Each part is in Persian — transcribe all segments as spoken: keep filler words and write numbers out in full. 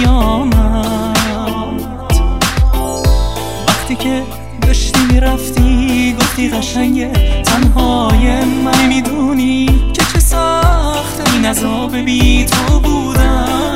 آمد. وقتی که داشتی میرفتی گفتی قشنگه تنهای من، میدونی که چه سخته این عذاب بی تو بودن.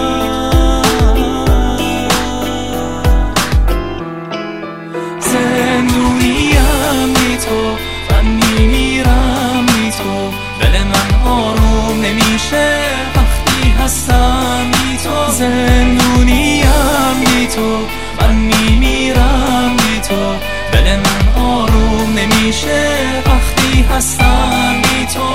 زندونیم بی تو، من میمیرم بی تو، دل من آروم نمیشه وقتی هستم بی تو. زندونیم بی تو، من میمیرم بی تو، دل من آروم نمیشه وقتی هستم بی تو.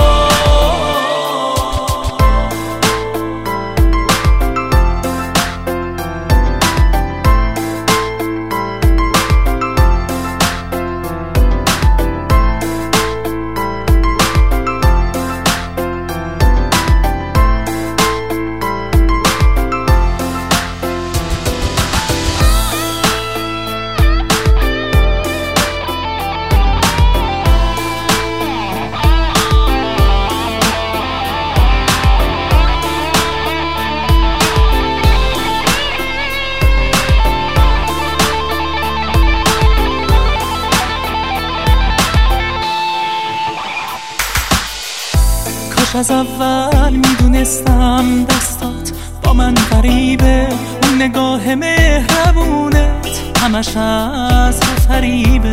از اول میدونستم دستات با من غریبه، اون نگاه مهربونت همش از تو فریبه.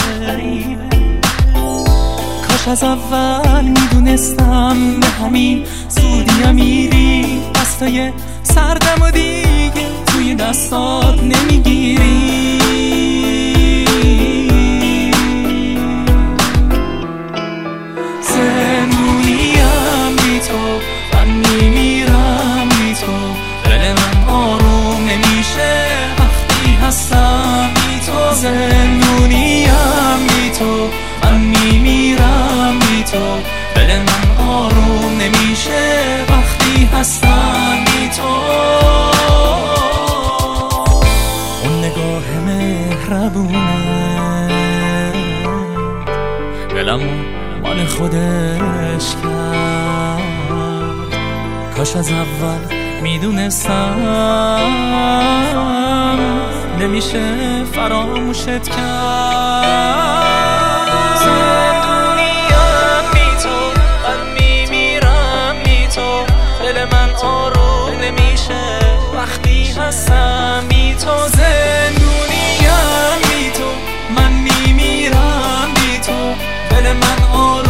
کاش از اول میدونستم به همین زودی میری، دستای سردم و دیگه توی دستات نمیگیری. من میمیرم بی تو، دل من آروم نمیشه وقتی هستم بی تو. زندونیم بی تو، من میمیرم بی تو، دل من آروم نمیشه وقتی هستم بی تو. اون نگاه مهربونه دلم مال خودش کرد. کاش از اول میدونستم نمیشه فراموشت کرد. زندونیم بی تو، من میمیرم بی تو، دل من آروم نمیشه وقتی هستم بی تو. زندونیم بی تو، من میمیرم بی تو، دل من آروم